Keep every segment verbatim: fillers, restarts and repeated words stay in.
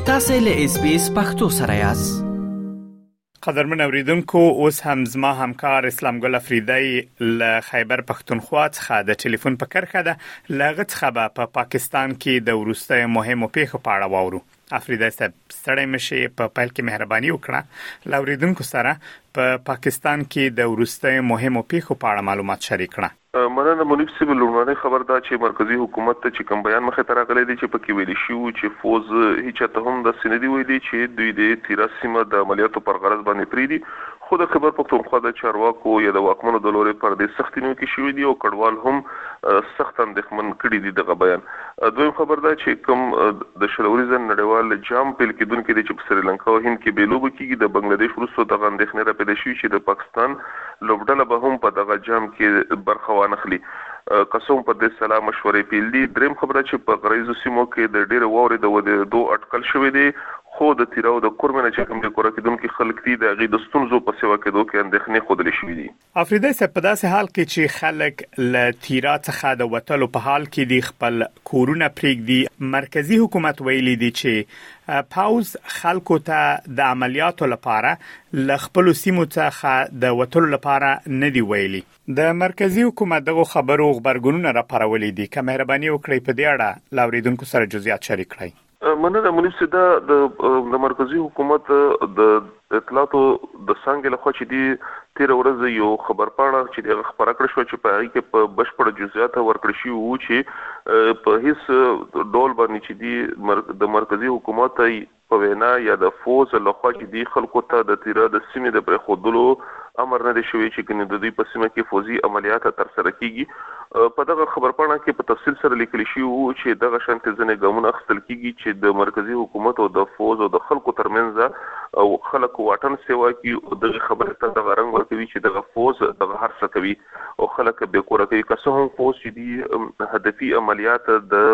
تاسو له اس بي اس پختو سره یاست. قدرمن اوریدونکو، اوس هم زما همکار اسلام ګل افریدی له خیبر پختونخوا څخه د ټلیفون په کرښه ده لغه څخه په پا پاکستان کې د وروستي مهمو پیښو په اړه واورو. افریدی صاحب، ستړی مشي، په پیل کې مهرباني وکړه له اوریدونکو سره په پا پاکستان کې د وروستي مهمو پیښو په اړه معلومات شریک کړه. مننه منیب صاحب. لومړنۍ خبر دا چې مرکزی حکومت ته چې کوم بیان مخه تر غلې دي چې پکې ویل شي چې فوز هیڅ ته هم د سندې ویلي چې دوی د تیرا سیمه د عملیاتو پر غرض باندې پریدي. خو د خبر پختونخوا د چارواکو یا د واکمنو د لوري پر د سختینو کې شوې دي او کډوال هم سخت اندېښمن کړي دي دغه بیان. دویم خبر دا چې کوم د شلوريزن نړیوال جام پیل کېدونکو د چې په سریلانکا او هند کې بیلوب کېږي د بنگلاديش وروسته د اندېښنې را پیدا شوې چې د پاکستان لوبډله به هم په دغه جام کې برخه وانخلي. قسم په دې سلام مشورې پیل دي. دریم خبره چې په غریزو سیمو کې د ډېر ووري د ودې دوه اټکل شوې دي، خو د تیراو د کورمنه چې کوم د کورکیدونکو خلک دي د غي د ستونزو په سیوا کې دوه کې اندېښنې خوده شوې دي. افریدی صاحب، په داسې حال کې چې خلک له تیرا څخه د وټلو په حال کې دي خپل کورونه پرېږدي، مرکزی حکومت ویلي دي چې پاوز خلکو ته د عملیاتو لپاره ل خپل سیمو څخه د وټلو لپاره نه دی ویلي. د مرکزی حکومت دغه خبرو خبرګونونه را پرولې دي. که مهرباني وکړئ په دې اړه لاوریدونکو سره جزئیات شریک کړئ. مننه منیب صاحب. د د مرکزی حکومت د اطلاعاتو د څنګه له خوا چې دی تیر ورځ یو خبر پاڼه چې د خبره کړې شو چې په هغه کې په بشپړ جزئیات ورکړی شو وو چې په هیڅ ډول باندې چې دی د مرکزی حکومت په وینا یا د فوز له خوا چې دی خلکو ته د تیر د سیمې د پرخودلو امر نه دی شوی چې کنه د دې په سیمه کې فوزي عملیات تر سره کیږي. په دغه خبر پاڼه کې په تفصیل سره لیکل شوی وو چې دغه شانت ځنې ګامونه اخیستل کیږي چې د مرکزی حکومت او د فوز او د خلکو ترمنځ او خلکو واټن سیوا کې دغه خبره ته د غرنګ ورکوي چې دغه فوز دغه هر څه کوي او خلک به کور کوي. که څه هم فوز چې دی هدفي عملیات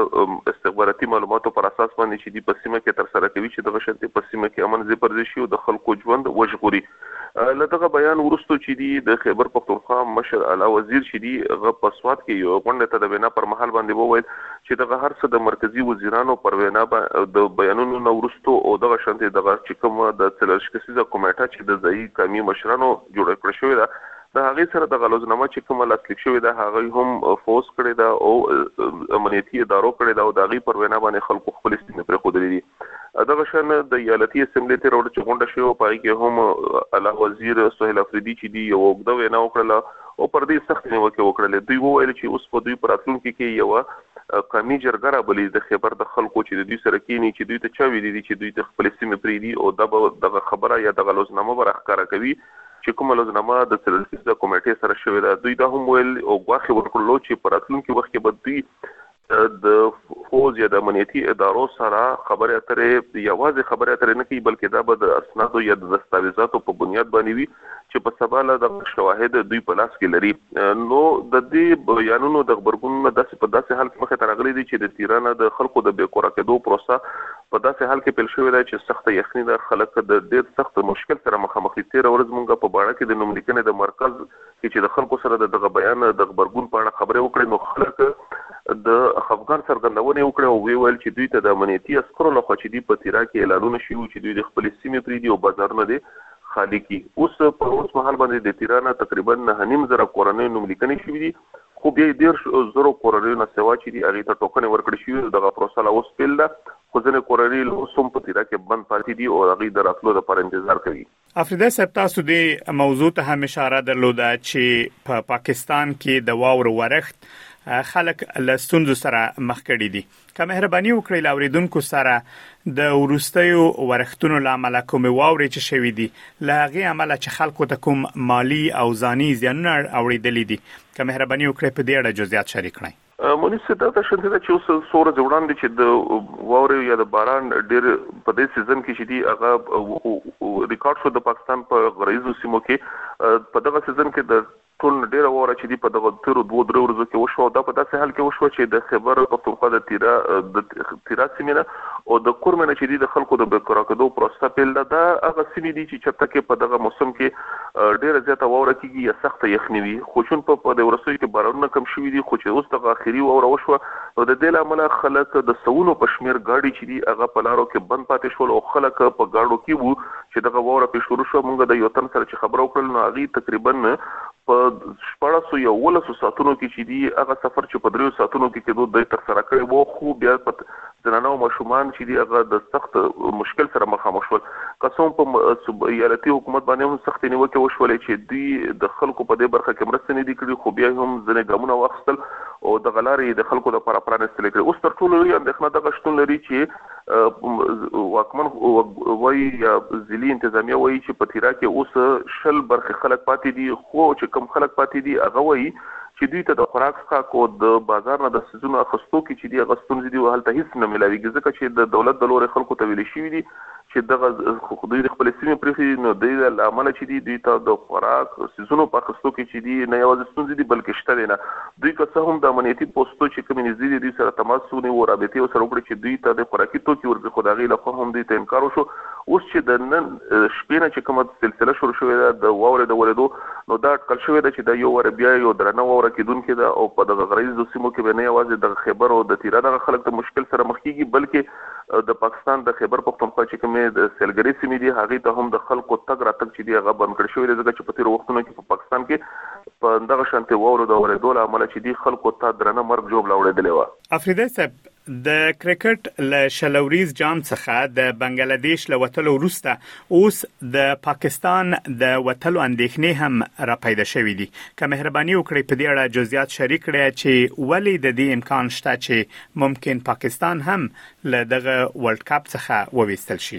د استخباراتي معلوماتو پر اساس باندې چې دی په سیمه کې تر سره کوي چې دغه شانت په سیمه کې امن زپرځي شي او د خلکو ژوند وژغوري. لدغه بیان ورستو چې دی د خیبر پختونخوا مشر اعلی وزیر چې دی غ په سواد کې یو غونډه ته د وینا پر مهال باندې وویل چې دغه هر څه د مرکزی وزیرانو پر وینا د بیانونو نو ورستو او دغه شانتي دغه چې کوم د څلورشکسیزه کمیټه چې د ځای قومي مشرانو جوړ کړی شوی دا د هغه سره د غلوزنامه چې کوم لاسلیک شوی دا هغه هم فوز کړی دا او امنیتي ادارو کړی دا او د هغه پر وینا باندې خلکو خپل سیمه پر خودلې دي. دغه شان د ایالتي اسمبلی ته وروړي چې غونډه شوی پای کې هم اعلی وزیر سہیل افریدی چې دی یو وګړو وینا وکړه او پر دې سخت نیوکه وکړه. دوی وویل چې اوس په دوی پراتلونکو کې یو قومي جرګه را بلې د خیبر د خلکو چې د دوی سره کېنی چې دوی ته چا ویلي دي چې دوی ته خپل سیمه پریدي او دغه خبره یا د غلوزنامه برخکاره کوي چې کومه لوزنامه د څلورشکسیزه کمیټې سره شوی دا. دوی دا هم ویل او غواخي ورکړلو چې پراتلونکو وخت کې به دوی د فوز یا د امنیتي ادارو سره خبرې اترې یوازې خبرې اترې نه کوي بلکې دا به د اسنادو یا د دستاویزاتو په بنیاد باندې وي چې په سبا له د شواهد دوی په لاس کې لري. نو د دې بیانونو د خبرګونونو داسې په داسې حال کې مخه ته راغلي دي چې د تیرانه د خلکو د بیکوره کېدو پروسه په داسې حال کې پیل شوې ده چې سخت یخني د خلک د ډېر سخت مشکل سره مخامخ دي. تیر ورځ مونږ په باړه کې د نوملیکنې د مرکز چې د خلکو سره دغه بیان د خبرګون په اړه خبرې وکړې نو خلک د افغان سرګندونه وکړه او ویل چې دوی ته د امنیتي عسکرو لخوا چې دی په تیرا کې اعلانونه شوي چې دوی د خپل سیمې پریدي او بازارونه دي خالی کی. اوس په اوس مهال باندې د تیرانه تقریبا نه نیم زره کورنۍ نوملیکنې شوي دي خو بیا ډېر زرو کورنۍ نه سوا چې دی هغه ته ټوکنې ورکړل شوي دغه پروسه لا اوس پیل ده خو ځینې کورنۍ اوس هم په تیرا کې بند پاتې دي او هغه د راتلو لپاره انتظار کوي. افریدی صاحب، تاسو د موضوع ته هم اشاره درلوده چې په پا پاکستان کې د واورو ورښت خلک له ستونزو سره مخ کړي دي. که مهرباني وکړئ لاوریدونکو سره د ورستیو ورښتونو لامل کوم واوري چې شوي دي له هغه عمله چې خلکو ته کوم مالی او ځاني زیانونه اورېدلې دي، که مهرباني وکړئ په دې اړه جزئیات شریک کړئ. مونږ څه دا شنه ده چې اوس سور ځوړان دي چې د واوري یا د باران ډېر په دې سیزن کې چې دی هغه ریکارډ شو د پاکستان په غریزو سیمو کې په دغه سیزن کې د ټول ډیره وره چې دی په دغه تیرو دوه درو ورځو کې وشو دا په داسې حال کې وشو چې د خبر پښتونخوا د تیرا د تیرا سیمه او د کورمنه چې دی د خلکو د بیکراکدو پروسه پیل ده هغه سیمه دي چې چرته کې په دغه موسم کې ډیره زیاته وره کېږي یا سخت یخني وي خو چون په د ورسوي کې بارانونه کم شوي دي خو چې اوس د اخري وره وشو او د دې لامل خلک د سونو پښمیر گاډي چې دی هغه په لارو کې بند پاتې شول او خلک په گاډو کې وو چې دغه وره په شروع شو موږ د یو تن سره چې خبرو کړل نو هغه تقریبا په شپږ سوه ولس ساعتونو کې چې دی هغه سفر چې په دریو ساعتونو کې کېدو د تر سره کړی وو خو بیا په زنانه او ماشومان چې دی هغه د سخت مشکل سره مخامخ شول قسم په ایالتي حکومت باندې هم سخت نیوکه وشولې چې دی د خلکو په دې برخه کې مرسته نه دي کړې خو بیا هم ځنې ګامونه واخیستل او د غلارې د خلکو لپاره پرانستل کړي اوس تر ټولو لوی اندېښنه دغه شتون لري چې واکمن وایي یا ځلي انتظامیه وایي چې په تیرا کې اوس شل برخه خلک پاتې دي خو چې کم خلک پاتې دي هغه وایي چې دوی ته د خوراک څخه کو د بازار نه د سيزونو اخستو کې چې دی غستون دي او هلته هیڅ نه ملاويږي ځکه چې د دولت د لوري خلکو ته ویل شي دي چې دغه خو دوی خپل سیمه پرې نو د عمل چې دی دوی ته د خوراک سيزونو په اخستو کې چې دی نه یوازې ستونزې دي بلکې شته نه دوی که څه هم د امنیتي پوسټو چې کوم نږدې دي سره تماس ونی او رابطه سره وکړي چې دوی ته د خوراکي توکي ورکړي خدای له خوا هم دوی ته انکار وشو اوس چې د نن شپې نه چې کومه سلسله شروع شوې ده د واورې د ورېدو نو دا اټکل شوې ده چې د یو ور بیا یو درنه واوره کېدونکې ده او په دغه غریزو سیمو کې نه یوازې د خیبر او د تیرا دغه خلک د مشکل سره مخ کیږي بلکې د پاکستان د خیبر پختونخوا چې کومه د سیلګری سیمې دي هغه ته هم د خلکو تګ راتګ چې دی هغه بند کړی شوی دی ځکه چې په تیر وختونو کې په پاکستان کې په دغه شانتي واورو د ورېدو له امله چې دی خلکو ته درنه مرګ جوړ لاوړېدلی و افریدی صاحب د کرکټ له شلوريز جام څخه د بنگلاديش له وټلو وروسته اوس د پاکستان د وټلو اندېښنې هم را پیدا شوې دي که مهرباني وکړئ په دې اړه جزئیات شریک کړئ چې ولې د دې امکان شته چې ممکن پاکستان هم له دغه ورلد کپ څخه وویستل شي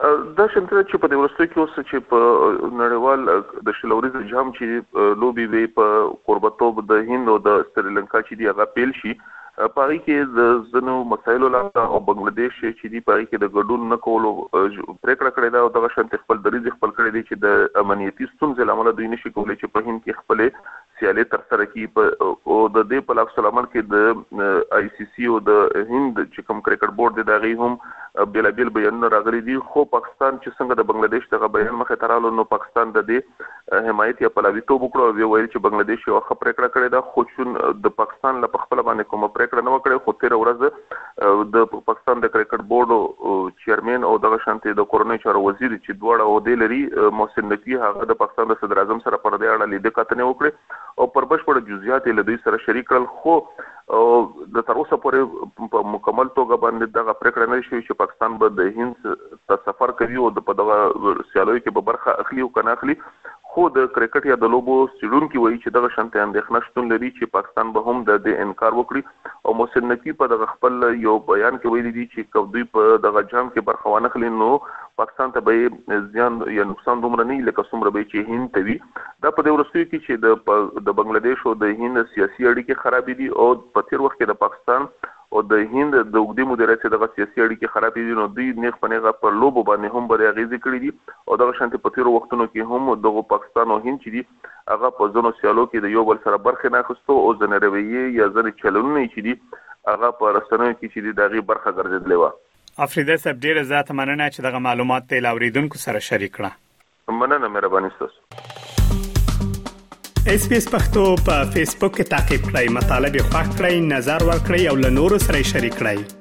دا شنته چې په دې ورستو کې اوس چې په نړیوال د شلوريز جام چې لوبي وي په قربتوب د هند او د سریلانکا چې دی هغه پیل شي پای کې د زنو مسایلو لا او بنگلاديش چې دی پای کې د ګډون نه کولو پریکړه کړې ده او دغه شانت خپل دریځ خپل کړی دی چې د امنیتي ستونزې لامل دوی نشي کولای چې په هند کې خپل سیالي تر سره کړي او د دې په لافظ العمل کې د آی سی سی او د هند چې کوم کرکټ بورډ دی دغه هم بل بل بیانونه راغلي دي خو پاکستان چې څنګه د بنگلاديش دغه بیان مخه ترالو نو پاکستان د دې حمایت یا پلاویتوب وکړو او ویل چې بنگلاديش یو ښه پریکړه کړې ده خو چې د پاکستان له خپل باندې کومه پریکړه نه وکړي خو تیر ورځ د پاکستان د کرکټ بورډ چیرمن او دغه شانتي د کورنۍ چارو وزیر چې دواړه او د لري محسن نقوی هغه د پاکستان د صدر اعظم سره پر دې اړه لیدل کتنې وکړي او پر بشپړ جزئیات له دوی سره شریک کړل خو او د تر اوسه پورې په مکمل توګه باندې دغه پریکړه نه شوې چې پاکستان به د هند ته سفر کوي او په دغه سیالوي کې به برخه اخلي او کنه اخلي خو د کرکټ یا د لوبو سټډون کې وایي چې دغه شانتي اندېښنه شتون لري چې پاکستان به هم د دې انکار وکړي او محسن نقوی په دغه خپل یو بیان کې ویلي دي چې کوم دوی په دغه جام کې برخه ونه اخلي نو پاکستان ته به زیان یا نقصان دومره نه لکه څومره به چې هند ته وي دا په دې ورستوي کې چې د د بنگلاديش او د هند سیاسي اړیکې خراب دي او په تیر وخت کې د پاکستان او د هند د وګړي مدیریت دغه سیاسي اړیکې خراب دي نو دوی نه خپنهغه پر لوبو باندې هم بری اغیزه کړې دي او دغه شانتي په تیر وختونو کې هم دغه پاکستان او هند چې دي هغه په ځونو سیالو کې د یو بل سره برخه نه اخستو او ځنه رویه یا ځنه چلنونه چې دي هغه په رسنیو کې چې دي دغه برخه ګرځېدلې و افریدی صاحب ډیره زیاته مننه چې دغه معلومات ته لاوریدونکو سره شریک کړه مننه مهرباني تاسو اس پی اس پختو په فیسبوک کې تا کې پلی مطلب یو فاک کړئ نظر ور کړئ او له نورو سره شریک کړئ